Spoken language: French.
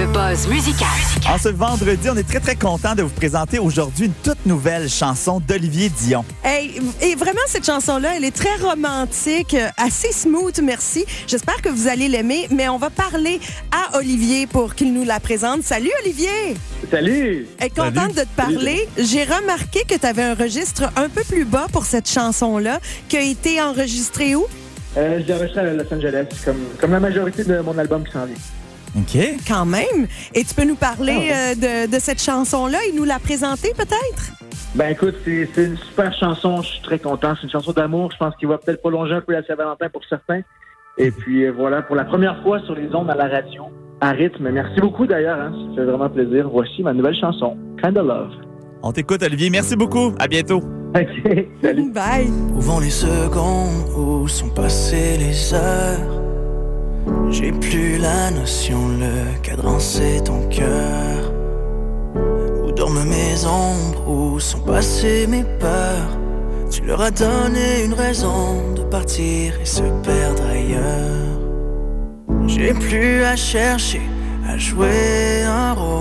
Le buzz musical. En ce vendredi, on est très, très content de vous présenter aujourd'hui une toute nouvelle chanson d'Olivier Dion. Hey, et vraiment, cette chanson-là, elle est très romantique, assez smooth, merci. J'espère que vous allez l'aimer, mais on va parler à Olivier pour qu'il nous la présente. Salut, Olivier! Salut! Elle est contente de te parler. J'ai remarqué que tu avais un registre un peu plus bas pour cette chanson-là, qui a été enregistrée où? Je l'ai enregistré à Los Angeles, comme la majorité de mon album qui s'en vient. OK. Quand même. Et tu peux nous parler de cette chanson-là et nous la présenter peut-être? Ben écoute, c'est une super chanson, je suis très content. C'est une chanson d'amour, je pense qu'il va peut-être prolonger un peu la Saint-Valentin pour certains. Et puis voilà, pour la première fois sur les ondes à la radio, à rythme. Merci beaucoup d'ailleurs, hein, ça fait vraiment plaisir. Voici ma nouvelle chanson, Kinda Love. On t'écoute, Olivier. Merci beaucoup. À bientôt. OK, salut. Bye! Où vont les secondes, où sont passées les heures? J'ai plus la notion, le cadran c'est ton cœur. Où dorment mes ombres, où sont passées mes peurs? Tu leur as donné une raison de partir et se perdre ailleurs. J'ai plus à chercher, à jouer un rôle.